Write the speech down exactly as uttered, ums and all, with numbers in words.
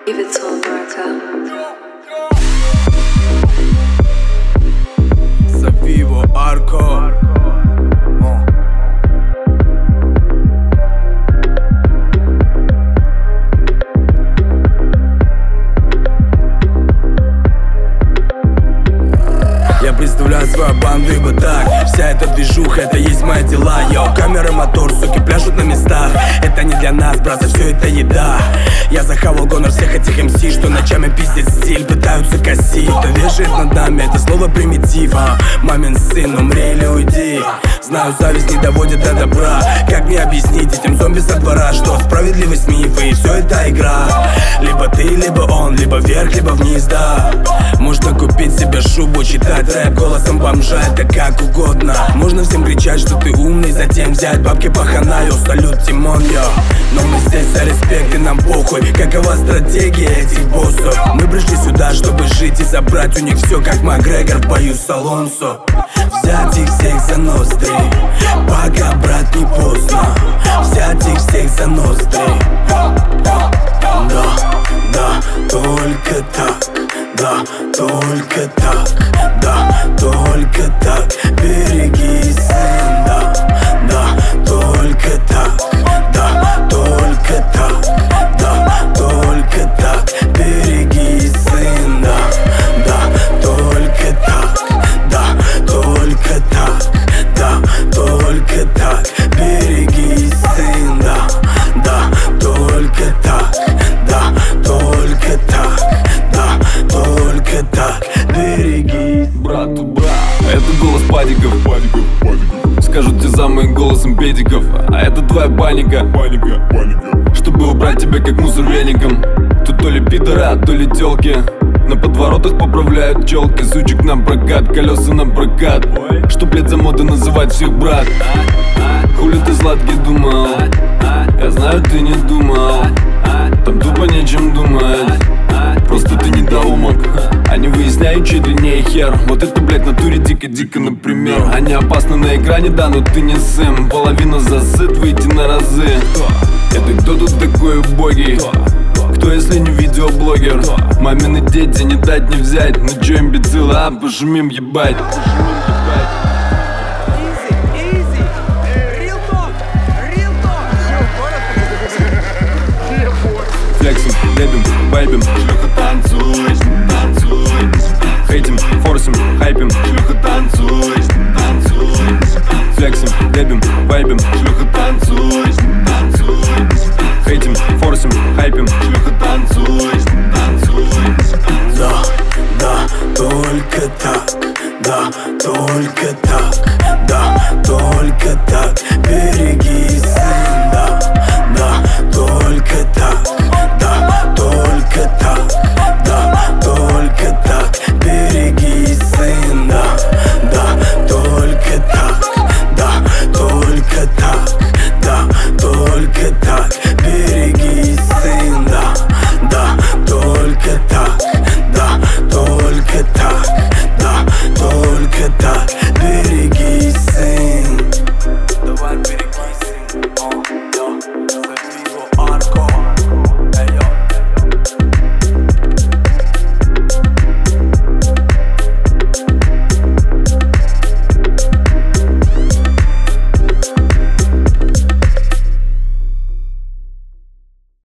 Savivo Arco. Я представляю свою банду, ибо так вся эта движуха, это есть мои дела. Йоу, камера, мотор, суки пляшут на местах. Это не для нас, братцы, все это еда. Я захавал гонор всех этих эм си, что ночами пиздят стиль, пытаются косить. Кто вешает над нами, это слово примитив. а, Мамин сын, умри или уйди. Знаю, зависть не доводит до добра. Как мне объяснить этим зомби со двора, что справедливость мифы и все это игра? Либо ты, либо он, либо вверх, либо вниз, да. Можно купить себе шубу, читать рэп голосом бомжа, это как угодно. Можно всем кричать, что ты умный, затем взять бабки по ханаю, салют, Тимон, йо. Но мы здесь за респект и нам похуй. Какова стратегия этих боссов? Мы пришли сюда, чтобы жить и забрать у них все, как Макгрегор в бою с Алонсо. Взять их всех за ноздри, пока, брат, не поздно. Взять их всех за ноздри. Да, да, только так. Да, только так. Да, только так. Береги, сын, да. Да, только так. Да, только так. Да, только так. Береги, сын, да. Да, только так. Да, только так. Да, только так. Береги, сын, да. Да, только так. Да, только так. Да, только так. Береги. Брату, брат, это голос падиков, падиков, падиков. Скажут те самые голосом педиков. А это твоя паника, паника, паника. Чтобы убрать тебя как мусор веником. Тут то ли пидора, то ли тёлки. На подворотах поправляют челки. Сучек на прокат, колеса на прокат. Что, блядь, за мода называть всех брат? Хули ты сладкий думал? Я знаю, ты не думал. Там тупо нечем думать. Просто ты недоумок. Они выясняют, чей длиннее хер. Вот это, блядь, натуре дико-дико, например. Они опасны на экране, да, но ты не Сэм. Половина засыт, выйти на разы. Это кто тут такой убогий? Кто, если не видеоблогер? Мамины дети, не дать не взять. Ну чё, имбецилы, а? Пожимим, ебать. Флексим, лебим, вайбим. Шлюха, танцуй, танцуй. Хейтим, форсим, хайпим. Шлюха, танцуй, танцуй. Флексим, лебим, вайбим. Шлюха, танцуй, танцуй. Хейтим, форсим, хайпим.